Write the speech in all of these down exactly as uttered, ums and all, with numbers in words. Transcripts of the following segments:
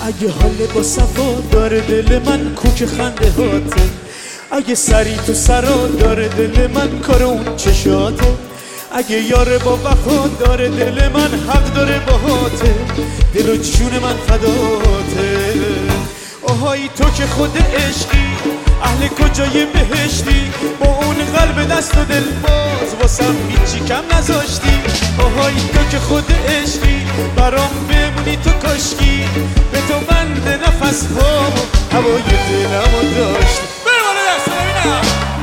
اگه حال با صفا داره دل من کوک خنده هاته، اگه سری تو سرا داره دل من کار اون چشاته، اگه یار با وفا داره دل من حق داره باهاته، دل و جون من فداته. آهای تو که خود عشقی، اهل کجای بهشتی، با اون قلب دست و دل باز واسم هیچی کم نذاشتی. آهای تو که خود عشقی، برام بمونی تو کاشکی، به تو بند نفس ها و هوای دلمو داشتی. بریم بالا دست ببینم.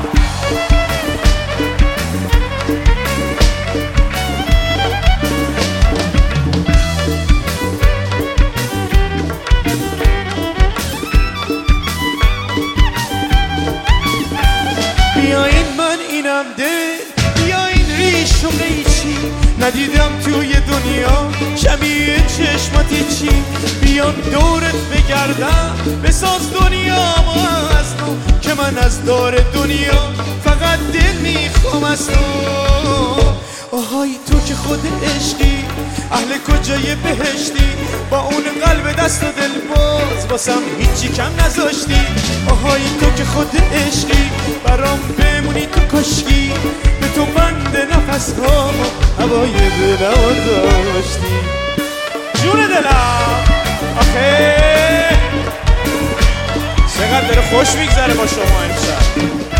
بیاین من اینم دل، بیاین ریش و قیچی، ندیدم توی دنیا شبیه چشماتی چی. بیان دورت بگردم بساز دنیامو از تو، که من از دار دنیا فقط دل میخوام از تو. آهای تو که خود عشقی، اهل کجای بهشتی، با اون قلب دست و دل باز واسم هیچی کم نذاشتی. آهای تو که خود عشقی، برام بمونی تو کاشکی، به تو بند نفس ها و هوای دلمو داشتی. جون دلم آخه چقدر داره خوش میگذره با شما امشب.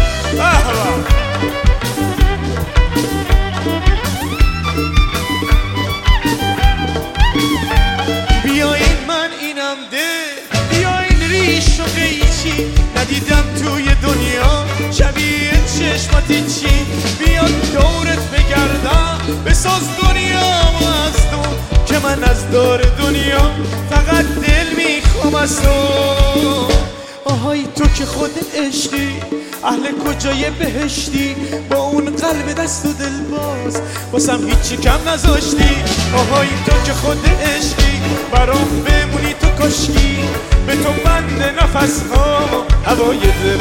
بیاین من اینم دل، بیاین ریش و قیچی، ندیدم توی دنیا شبیه چشماتی چی. بیان دورت بگردم بساز دنیامو از تو، که من از دار دنیا فقط دل میخوام از تو. آهای تو که خود عشقی، اهل کجای بهشتی، با اون قلب دست و دل باز واسم هیچی کم نذاشتی. آهای تو که خود عشقی، برام بمونی تو کاشکی، به تو بند نفس ها هوای دل